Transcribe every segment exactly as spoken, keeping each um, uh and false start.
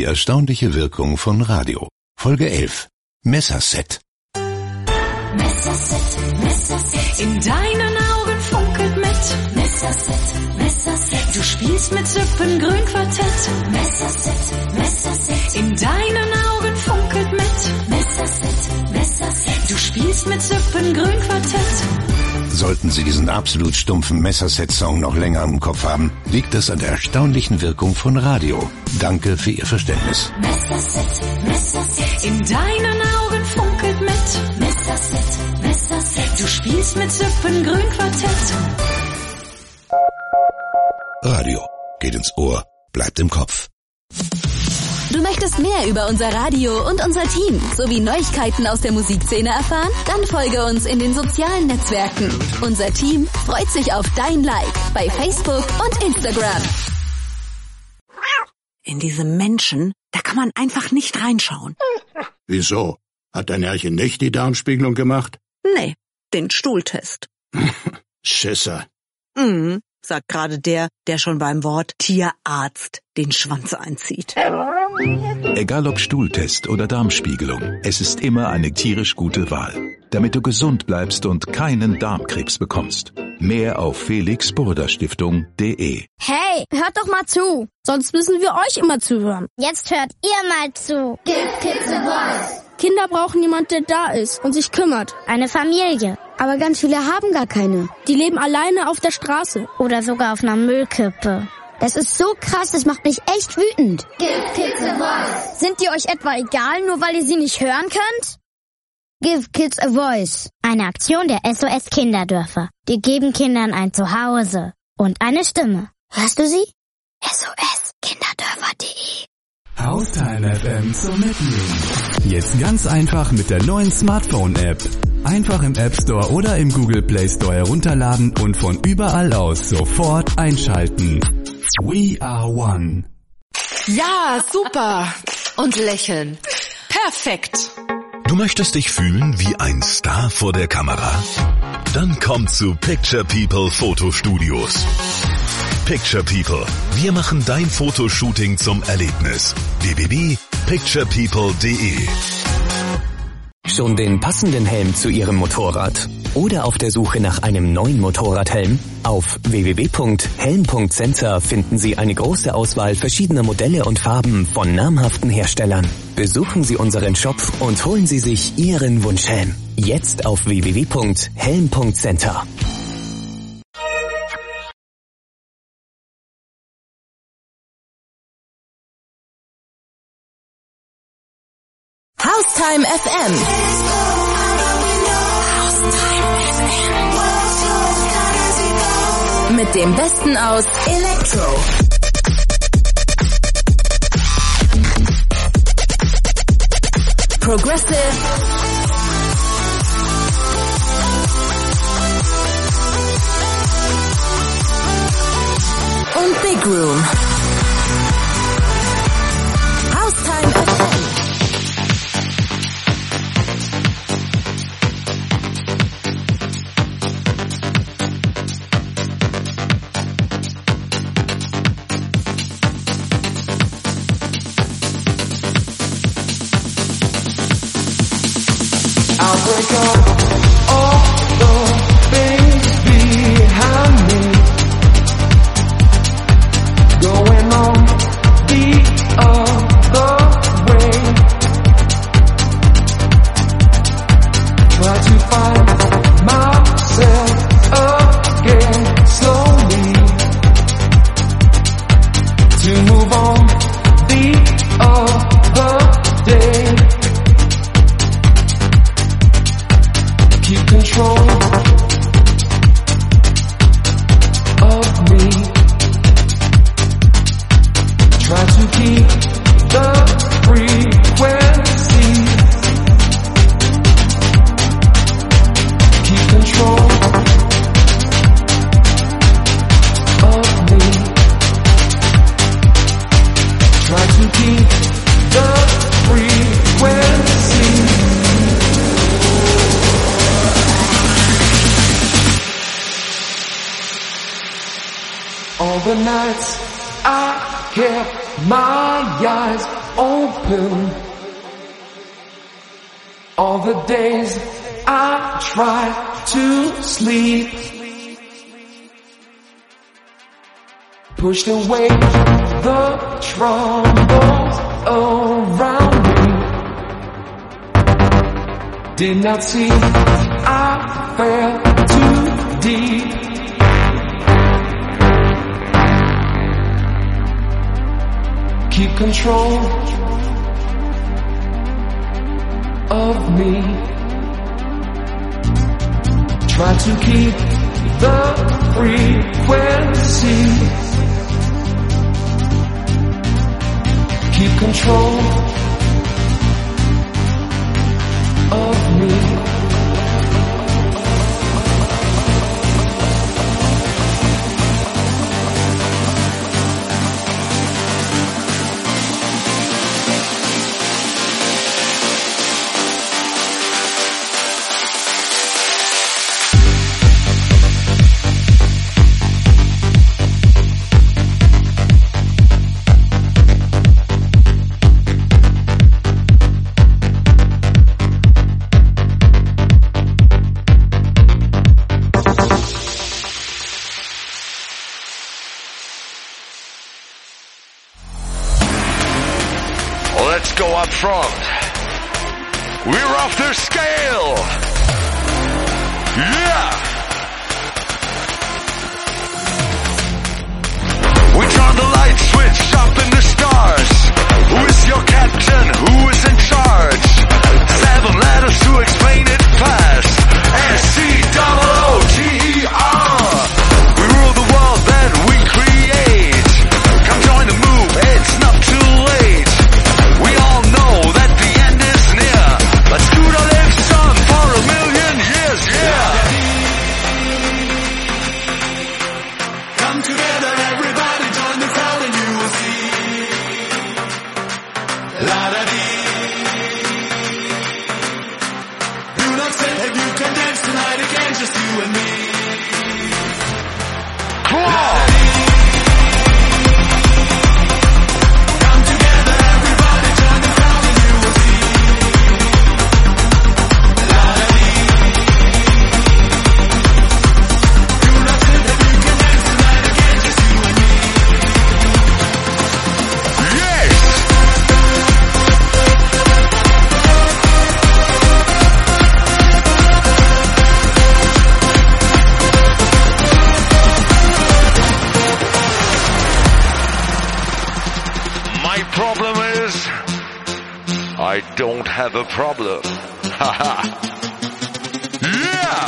Die erstaunliche Wirkung von Radio. Folge elf. Messerset. Messerset, Messerset. In deinen Augen funkelt mit. Messerset, Messerset. Du spielst mit Zippengrün Quartett. Messerset, Messerset. In deinen Augen funkelt mit. Messerset, Messerset. Du spielst mit Zippengrün Quartett. Sollten Sie diesen absolut stumpfen Messerset-Song noch länger im Kopf haben, liegt das an der erstaunlichen Wirkung von Radio. Danke für Ihr Verständnis. Messerset, Messerset. In deinen Augen funkelt mit. Messerset, Messerset. Du spielst mit Zippengrün Quartett. Radio. Geht ins Ohr, bleibt im Kopf. Du möchtest mehr über unser Radio und unser Team sowie Neuigkeiten aus der Musikszene erfahren? Dann folge uns in den sozialen Netzwerken. Unser Team freut sich auf dein Like bei Facebook und Instagram. In diese Menschen, da kann man einfach nicht reinschauen. Wieso? Hat dein Herrchen nicht die Darmspiegelung gemacht? Nee, den Stuhltest. Schisser. Mhm, sagt gerade der, der schon beim Wort Tierarzt den Schwanz einzieht. Egal ob Stuhltest oder Darmspiegelung, es ist immer eine tierisch gute Wahl, damit du gesund bleibst und keinen Darmkrebs bekommst. Mehr auf felix burda stiftung punkt de. Hey, hört doch mal zu, sonst müssen wir euch immer zuhören. Jetzt hört ihr mal zu. Give Kids a Voice. Kinder brauchen jemand, der da ist und sich kümmert. Eine Familie. Aber ganz viele haben gar keine. Die leben alleine auf der Straße. Oder sogar auf einer Müllkippe. Das ist so krass, das macht mich echt wütend. Give Kids a Voice. Sind die euch etwa egal, nur weil ihr sie nicht hören könnt? Give Kids a Voice. Eine Aktion der S O S Kinderdörfer. Die geben Kindern ein Zuhause und eine Stimme. Hörst du sie? S O S Kinderdörfer punkt de. Haustime F M zum Mitnehmen. Jetzt ganz einfach mit der neuen Smartphone-App. Einfach im App Store oder im Google Play Store herunterladen und von überall aus sofort einschalten. We are one. Ja, super. Und lächeln. Perfekt. Du möchtest dich fühlen wie ein Star vor der Kamera? Dann komm zu Picture People Fotostudios. Picture People. Wir machen dein Fotoshooting zum Erlebnis. w w w punkt picture people punkt de. Schon den passenden Helm zu Ihrem Motorrad? Oder auf der Suche nach einem neuen Motorradhelm? Auf w w w punkt helm punkt center finden Sie eine große Auswahl verschiedener Modelle und Farben von namhaften Herstellern. Besuchen Sie unseren Shop und holen Sie sich Ihren Wunschhelm. Jetzt auf w w w punkt helm punkt center. Haustime F M. Mit dem Besten aus Elektro, Progressive und Big Room. Haustime F M. Break up all the things behind me, going on the other way. Try to find myself again slowly, to move on the other day. Keep control of me. Try to keep the frequency. Keep control of me. Try to keep the frequency. All the nights I kept my eyes open. All the days I try to sleep, pushed away the troubles around me. Did not see I fell too deep. Keep control of me. Try to keep the frequency. Keep control of me. Let's go up front. We're off their scale. Yeah. We turn the light switch up in the stars. Who is your captain? Who is in charge? Seven letters to explain it fast. S C O O T E R. We rule the world that we create. Come join the move, it's not too late. We all know that the end is near. Let's do the live son for a million years, yeah. Come together, everybody, join the crowd and you will see. La da dee. Do not say that you can dance tonight again, just you and me. Come on. Problem is, I don't have a problem. Haha. Yeah!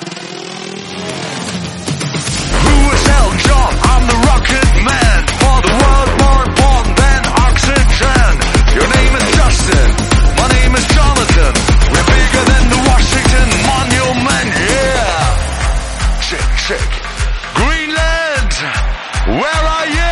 Who is Elton John? I'm the rocket man. For the world more important than oxygen. Your name is Justin. My name is Jonathan. We're bigger than the Washington Monument. Yeah! Check, check. Greenland! Where are you?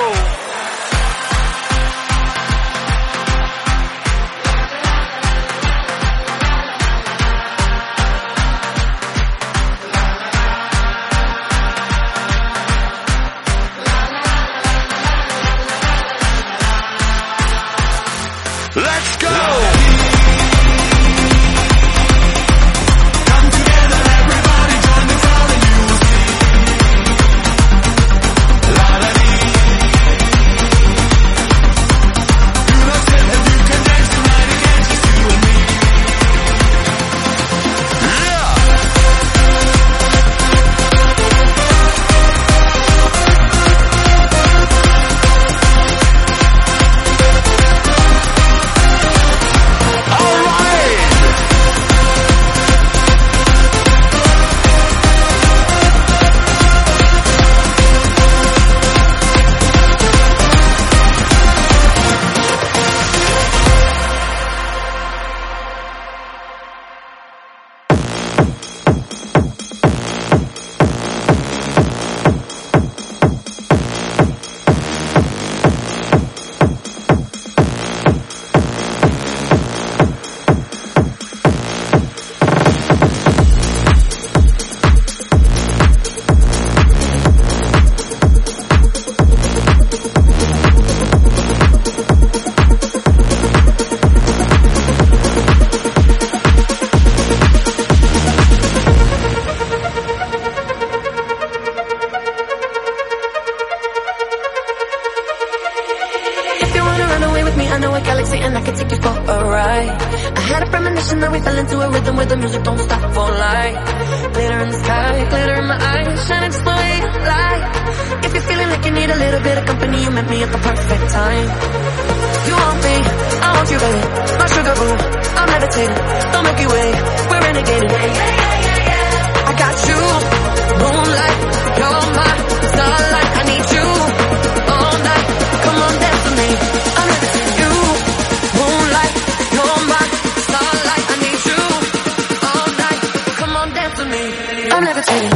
Let's go! Come together, everybody, join the crowd and you will see. La da dee. the sky, glitter in my eyes, shining just the way you like. If you're feeling like you need a little bit of company, you met me at the perfect time. You want me, I want you, baby. My sugar boo, I'm levitating. Don't make you wait, we're renegading. Yeah, yeah, yeah, yeah, yeah. I got you, moonlight, you're my starlight. I need you all night. Come on, dance with me. I'm levitating. You, moonlight, you're my starlight. I need you all night. Come on, dance with me. I'm levitating.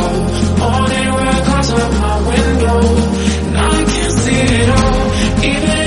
Morning rain clouds up my window, and I can't see it all. Even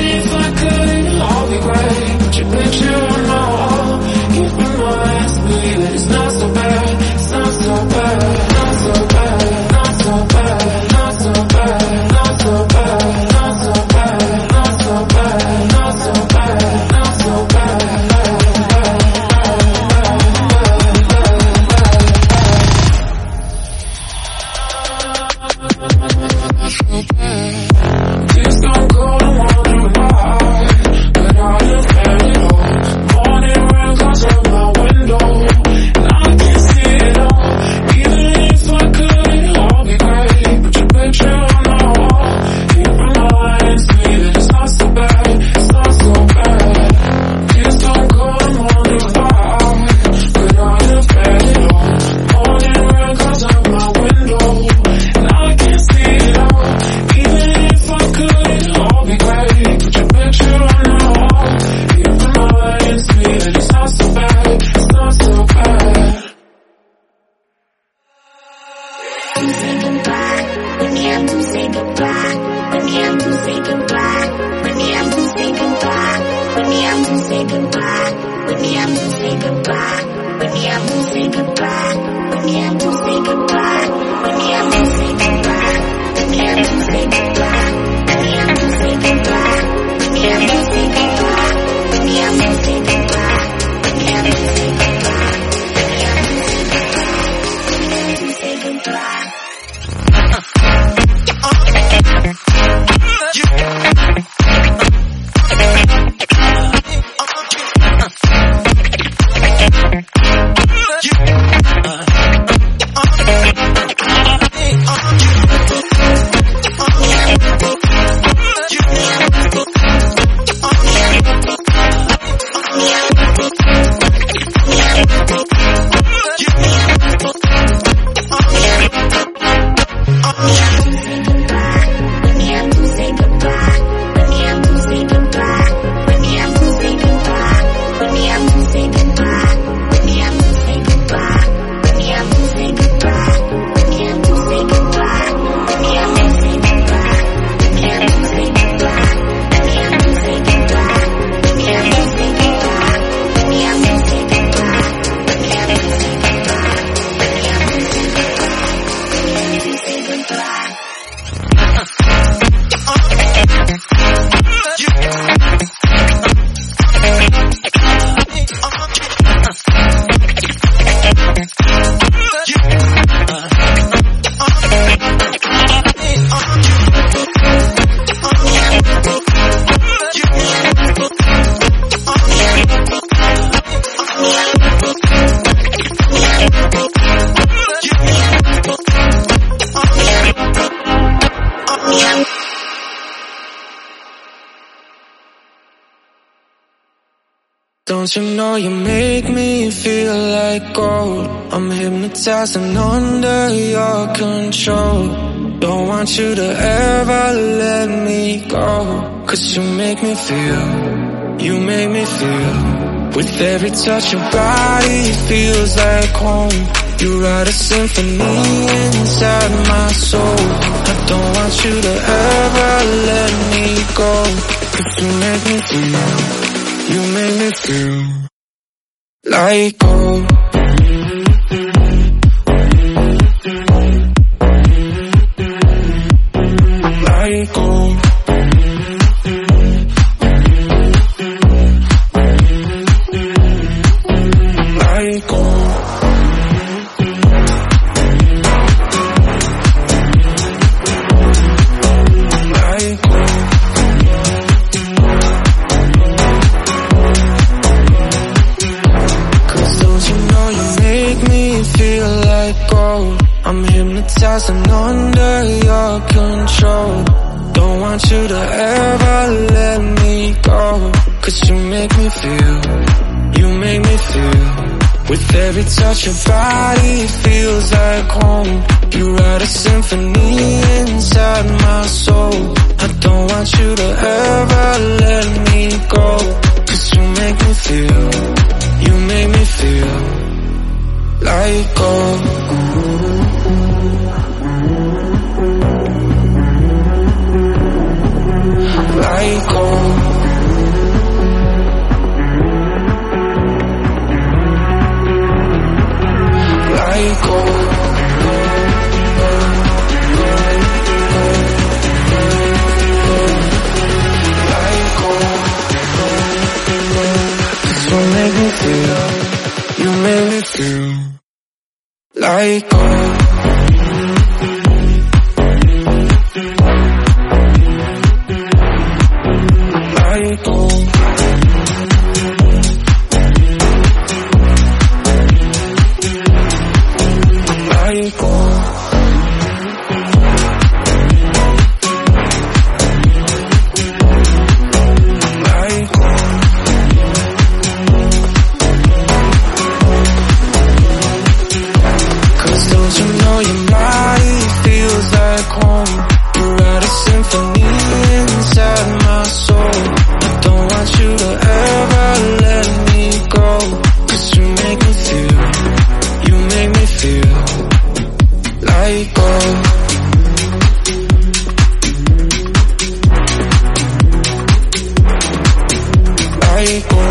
say goodbye. With me, I won't say goodbye. With me, I won't say goodbye. With me, I won't say goodbye. With me, I won't say goodbye. With me, I won't say goodbye. With me, I won't say goodbye. With me, I won't say goodbye. With me, I won't say goodbye. With me, I won't say goodbye. With me, I won't say goodbye. With me, I won't say goodbye. Don't you know you make me feel like gold? I'm hypnotized and under your control. Don't want you to ever let me go. Cause you make me feel, you make me feel. With every touch your body feels like home. You write a symphony inside my soul. I don't want you to ever let me go. Cause you make me feel, you make me feel like gold. Like gold. Like gold. Like gold. Feel like gold. I'm hypnotized and under your control. Don't want you to ever let me go. Cause you make me feel, you make me feel. With every touch your body feels like home. You write a symphony inside my soul. I don't want you to ever let me go. Cause you make me feel, you make me feel like gold. Like gold. Like gold. Like gold. Cause you make me feel, you make me feel like gold. Like gold. Like gold. Like gold. Don't you know your body feels like home? You write a symphony inside my soul. I don't go.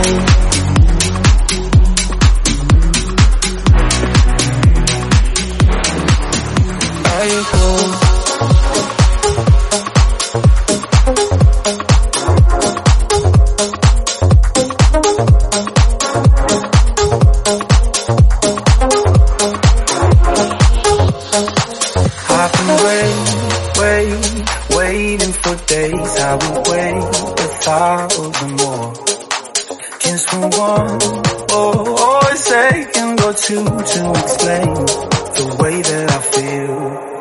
I go. I've been waiting, waiting, waiting for days. I will wait a thousand more. Just for one, oh, oh, a second or two to explain the way that I feel.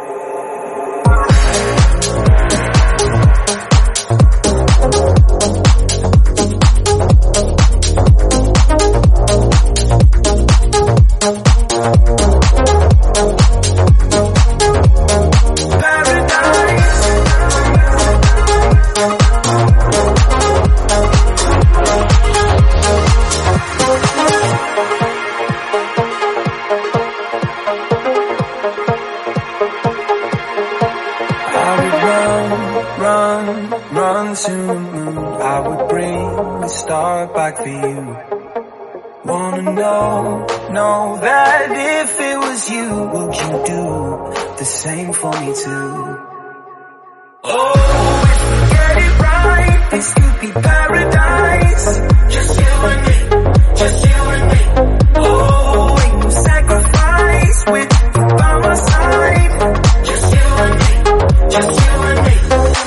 To the moon, I would bring the star back for you. Wanna know, know that if it was you, would you do the same for me too? Oh, if we get it right, this could be paradise. Just you and me, just you and me. Oh, ain't no sacrifice with you by my side. Just you and me, just you and me.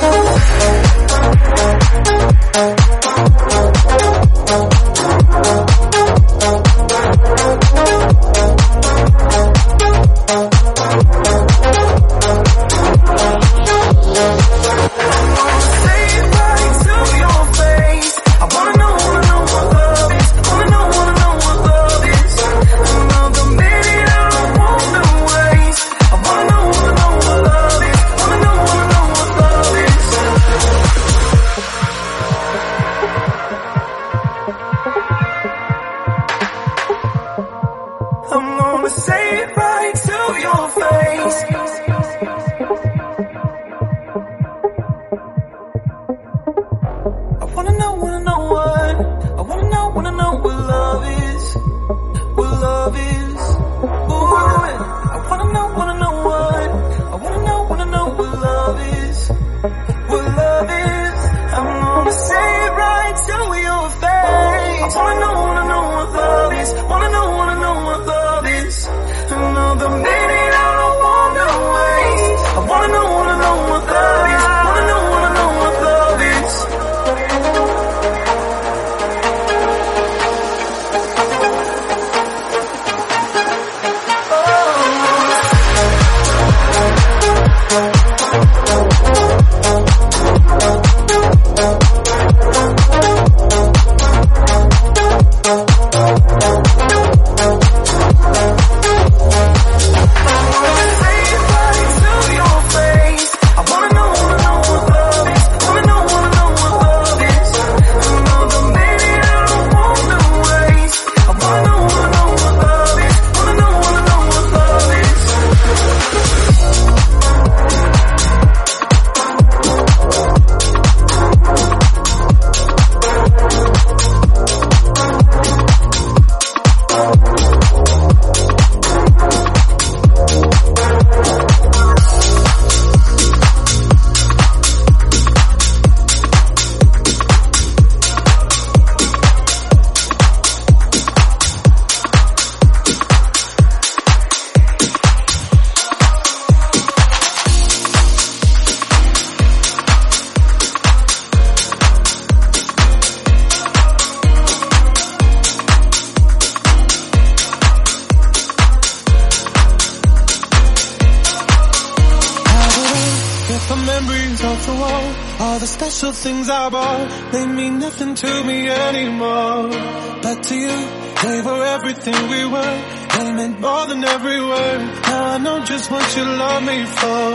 Things I bought, they mean nothing to me anymore. But to you, they were everything we were. They meant more than every word. Now I know just what you love me for.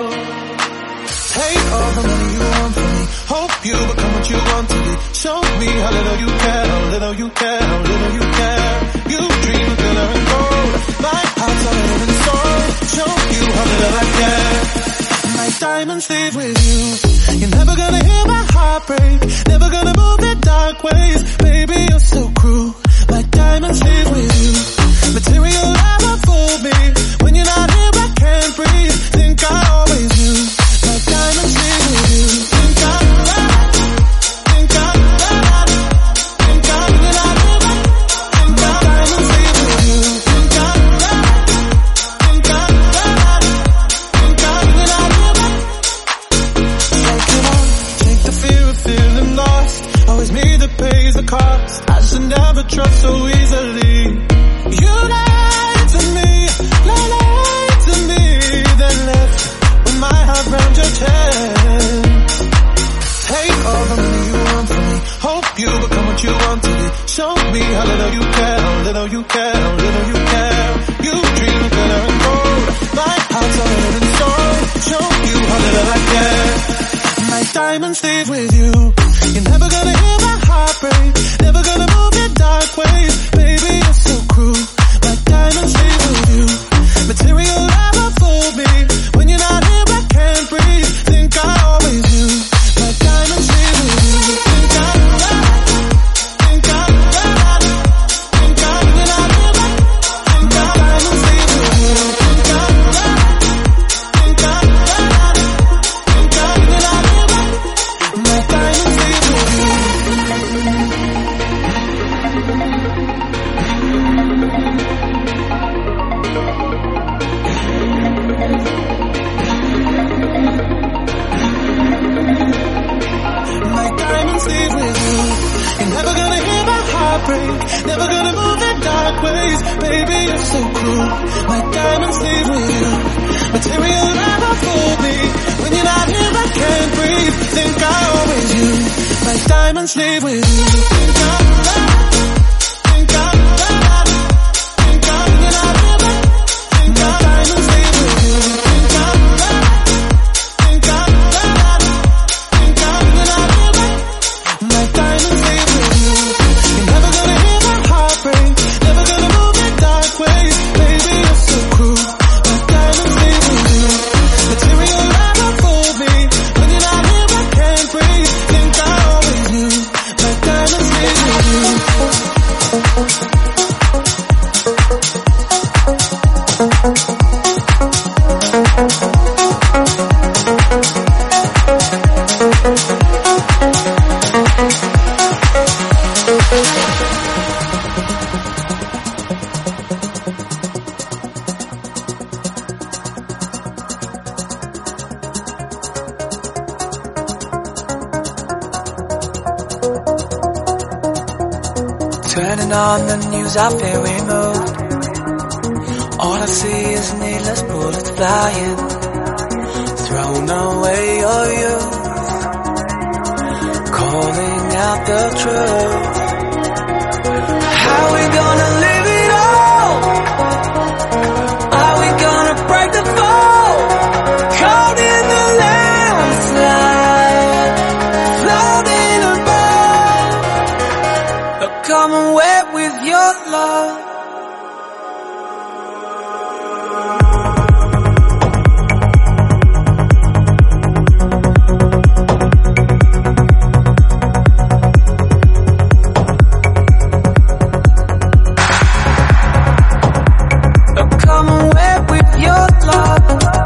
Take all the money you want from me. Hope you become what you want to be. Show me how little you care, how little you care, how little you care. You dream of glitter and gold. My heart's a living soul. Show you how little I care. My diamonds leave with you. You're never gonna hear my heart break. Never gonna move in dark ways. Baby, you're so always me that pays the cost. I should never trust so easily. You lied to me, lied to me, then left with my heart round your chest. Take all the money you want from me. Hope you become what you want to be. Show me how little you care, how little you care, how little you care. You dream of glitter and gold. My heart's already in stone. Show you how little I care. My diamonds leave with you. You're never gonna hear my heart break. Never gonna move in dark ways. Baby, you're so cruel. My diamonds leave with you. Material never fooled me. When you're not here, I can't breathe. Think I always knew. My diamonds leave with you. Think I, think I, think I, when you're not here, think my diamonds leave with you. Think I, think I, think I, when you're not here, my diamonds leave with you. My diamonds leave with you. You're never gonna hear my heart break. Never gonna move in dark ways. Baby, you're so cruel. My diamonds leave with you. Material never fooled me. When you're not here, I can't breathe. Think I always knew. My diamonds leave with you. Think I, think I, think I, when you're not here, think I, diamonds leave with you. Think I, think I, think I, when you're not here, my diamonds leave with you. You're never gonna hear my heart break. Never gonna move in dark ways. Baby, you're so cruel. My diamonds leave with you. Material never fooled me. When you're not here, I can't breathe. Think I always knew. My diamonds leave with you. Turning on the news, I feel removed. All I see is needless bullets flying. Thrown away your youth. Calling out the truth. How we gonna live it all? Are we gonna break the fall? Caught in the landslide. Floating above. Come and wet with your love. Come and wet with your love.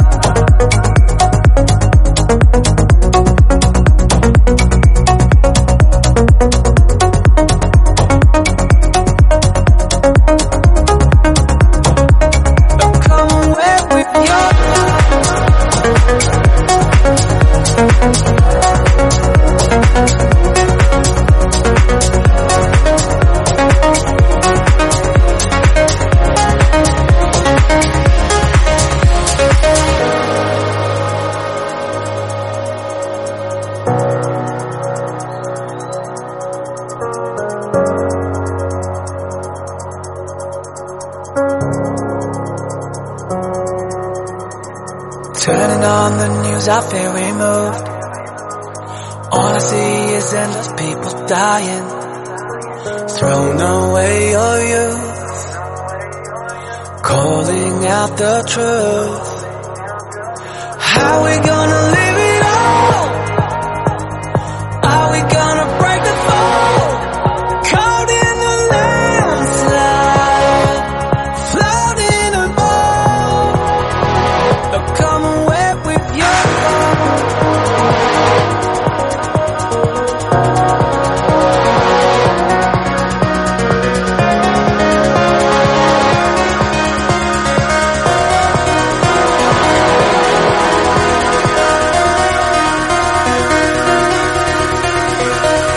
Turning on the news, I feel removed. All I see is endless people dying. Thrown away your youth. Calling out the truth. How we gonna live it all? Are we gonna break the fall? Caught in the landslide. Floating above. Come and wet with your love.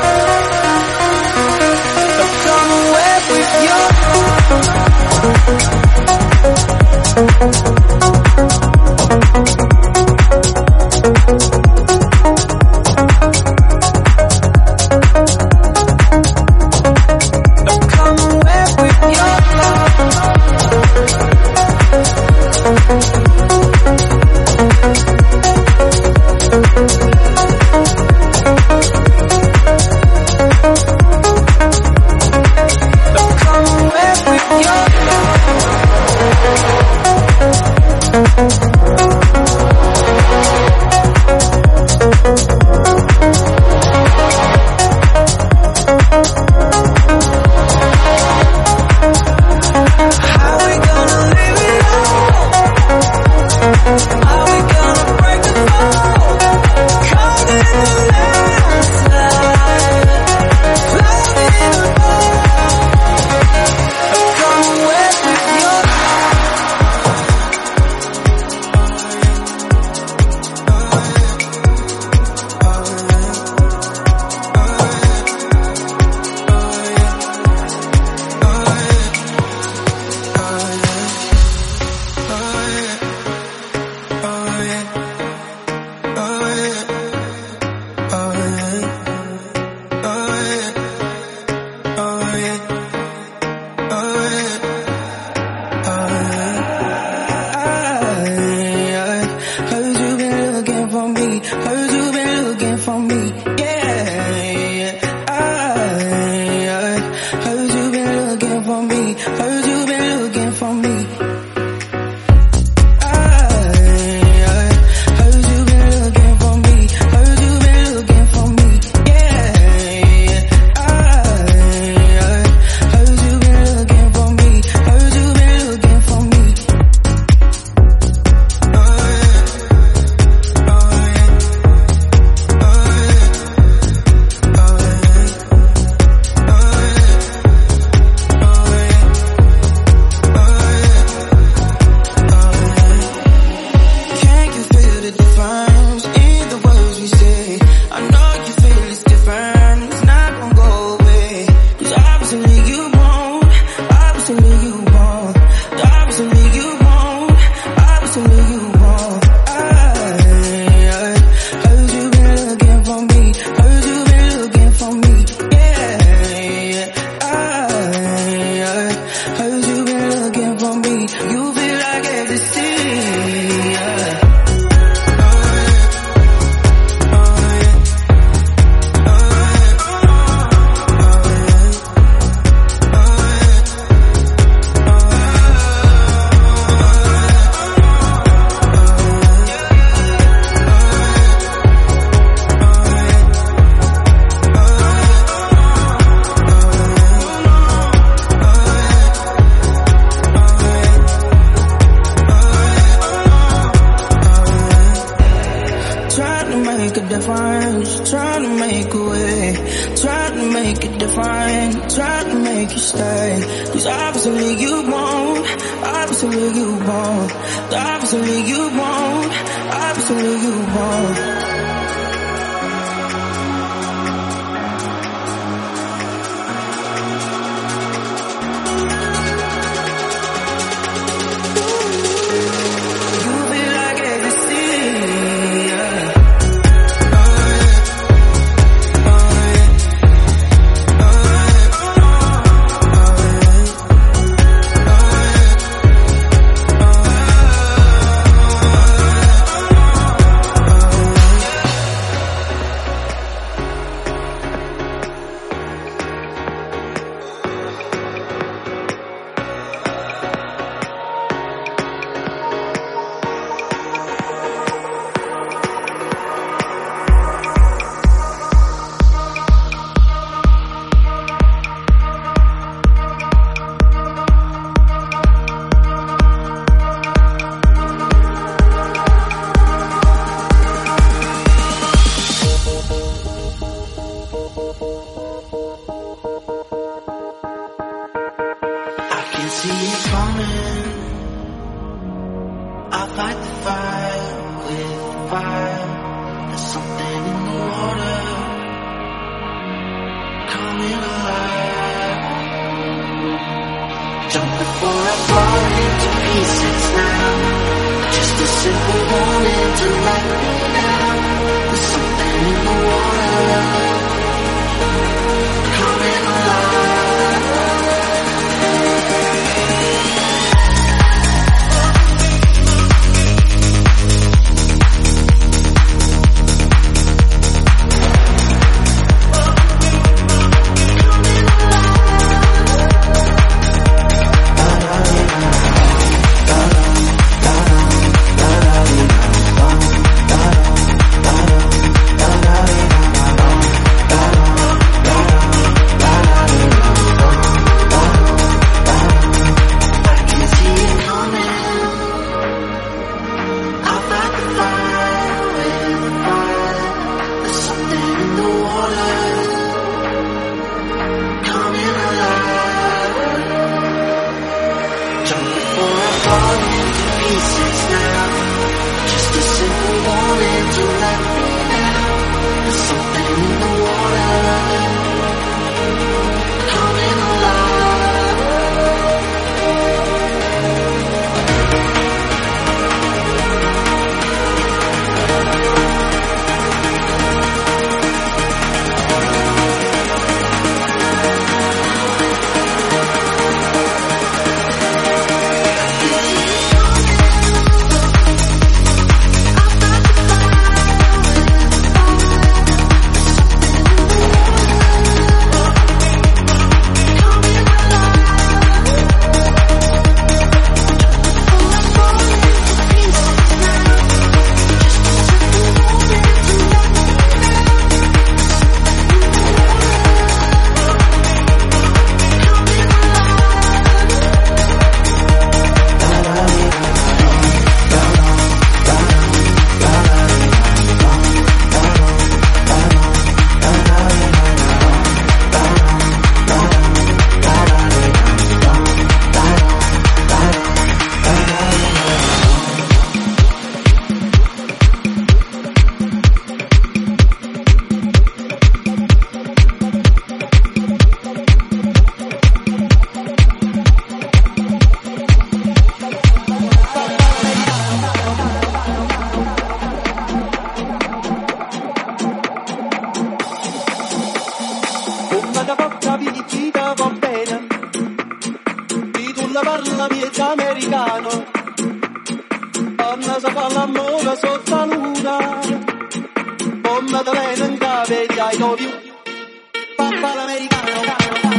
vita va bene, e tu la parla miezza americano, Anna sa fa l'amore sotto la luna, come te vede in cave di I love you, papà l'americano.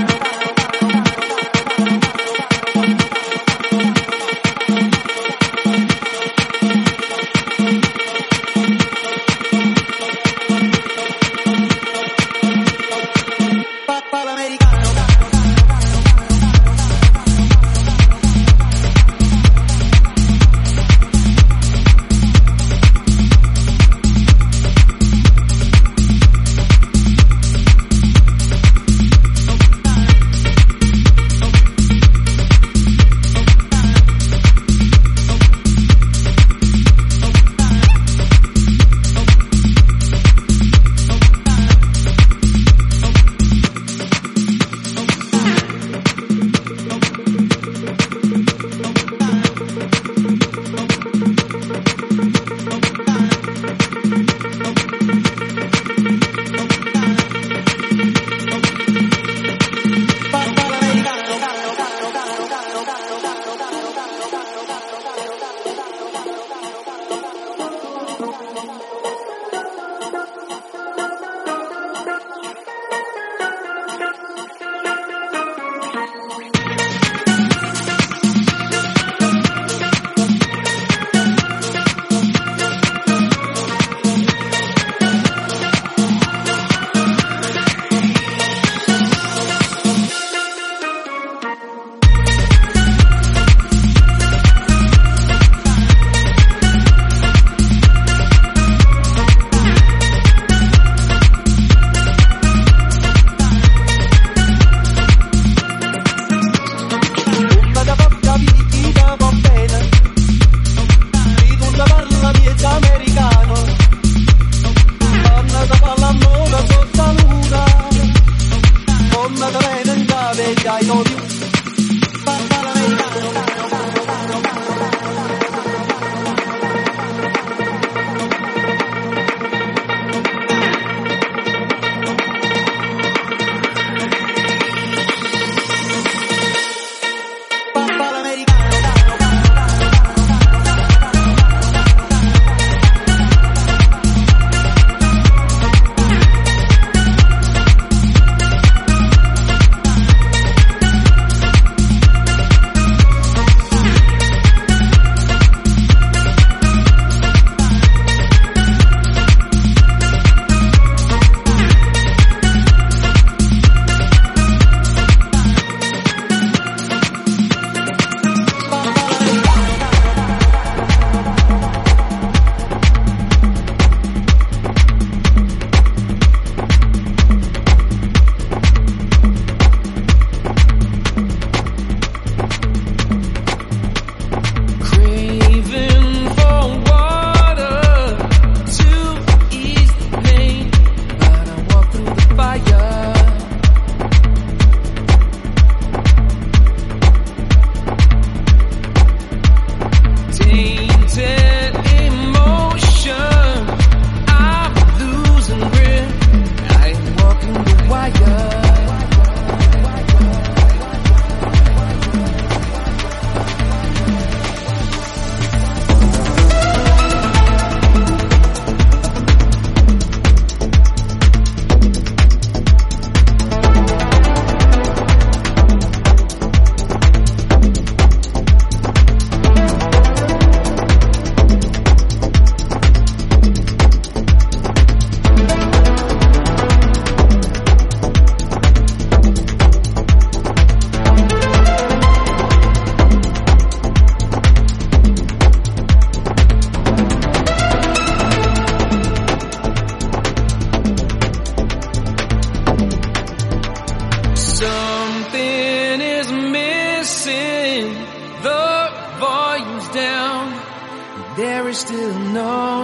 there is still no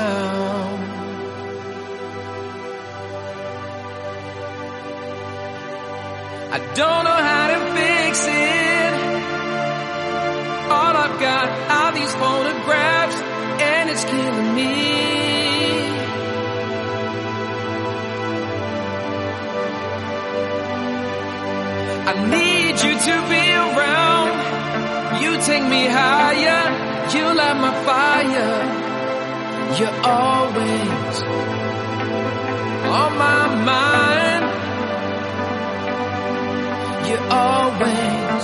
sound. I don't know how to fix it. All I've got are these photographs, and it's killing me. I need you to be around. You take me higher, you light my fire. You're always on my mind. You're always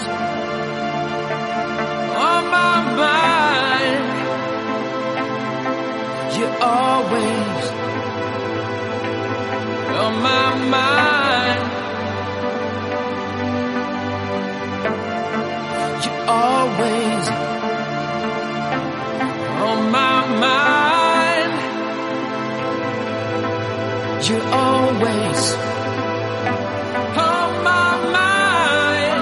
on my mind. You're always on my mind. You're always on my mind. You're always on my mind.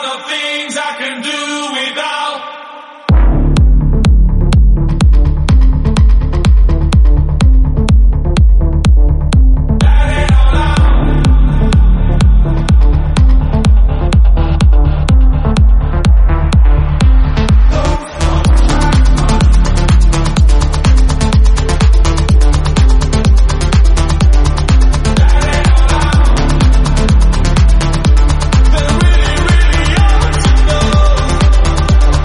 are the things I can do without. They really, really ought to know.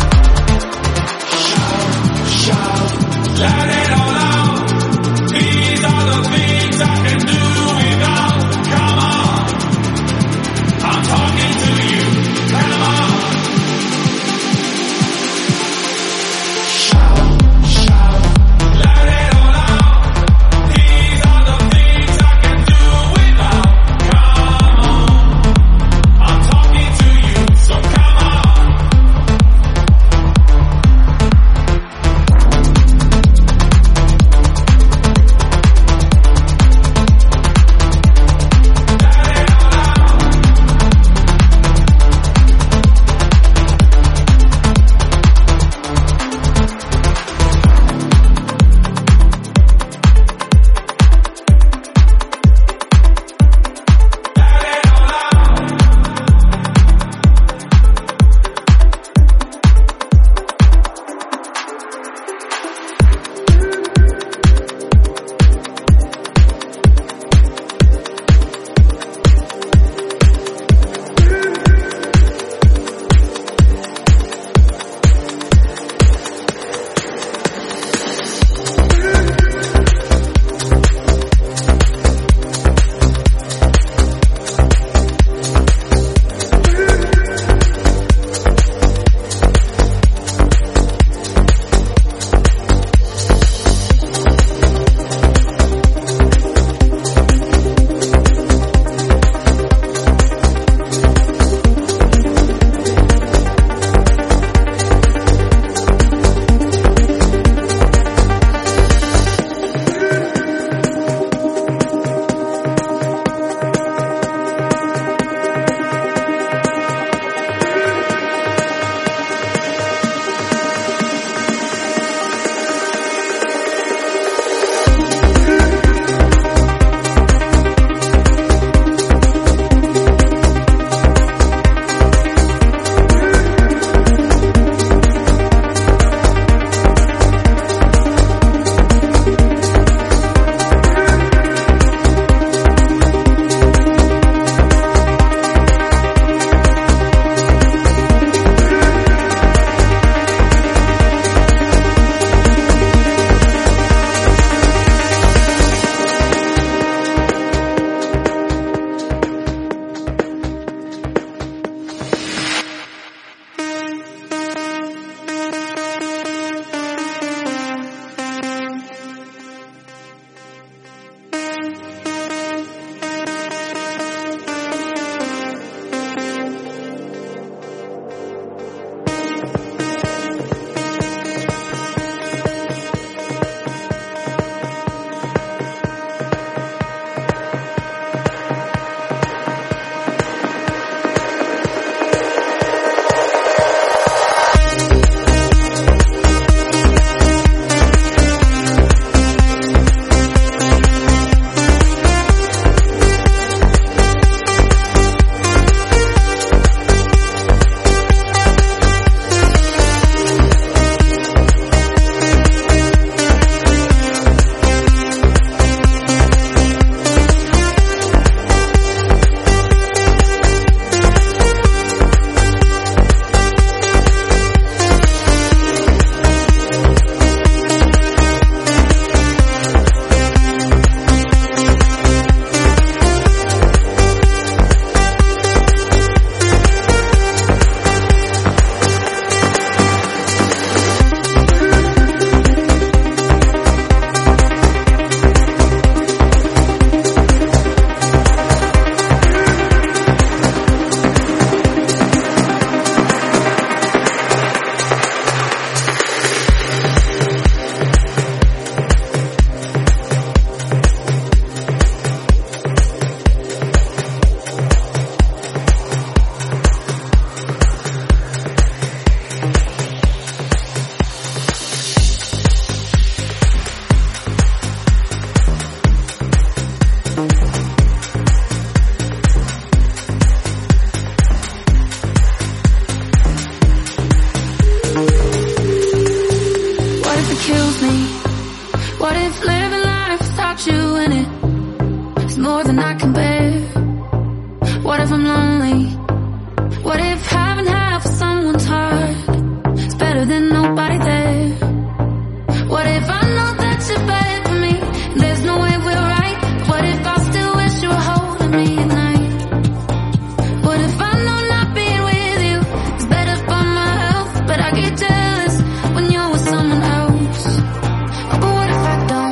more than I can bear. What if I'm lonely? What if having half of someone's heart is better than nobody there? What if I know that you're bad for me, and there's no way we're right? What if I still wish you were holding me at night? What if I know not being with you is better for my health, but I get jealous when you're with someone else? Oh, but what if I don't?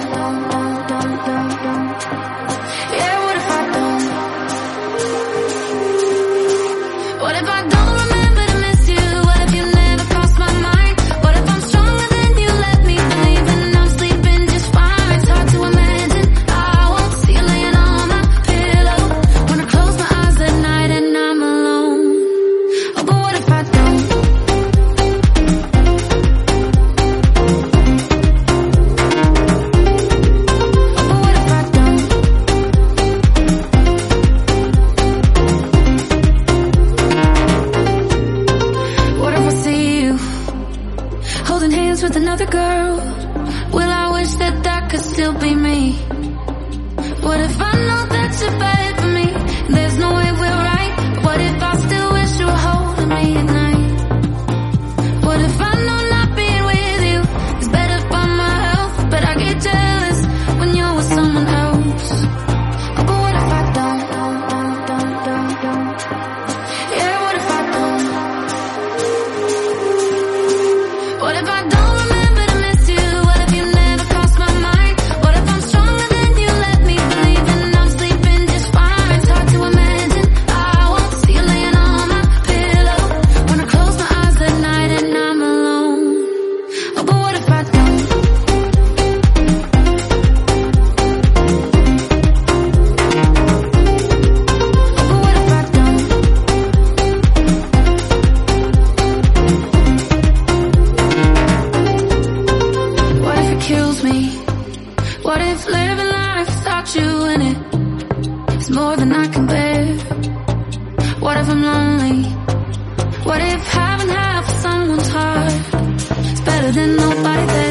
Yeah, what if I don't? What if I don't remember to miss you? What if you never cross my mind? What if I'm stronger than you let me believe, and I'm sleeping just fine? It's hard to imagine I won't see you laying on my pillow when I close my eyes at night and I'm alone. Oh, but what if I don't? Oh, but what if I don't? What if I see you holding hands with another girl? Will I wish that that could still be me? What if I know that you're bad for me, and there's no way we're right? What if I still wish you were holding me at night? What if I know not being with you is better for my health, but I get jealous when you're with someone else? Oh, but what if I don't? Yeah, what if I don't? What if I don't remember to miss you? What if you never cross my mind? What if I'm stronger than you let me believe, and I'm sleeping just fine? It's hard to imagine I won't see you laying on my pillow when I close my eyes at night and I'm alone. Oh, but what if I don't? Oh, but what if I don't? What if it kills me? What if living life without you in it is more than I can bear? What if I'm lonely? What if having half of someone's heart is better than nobody there?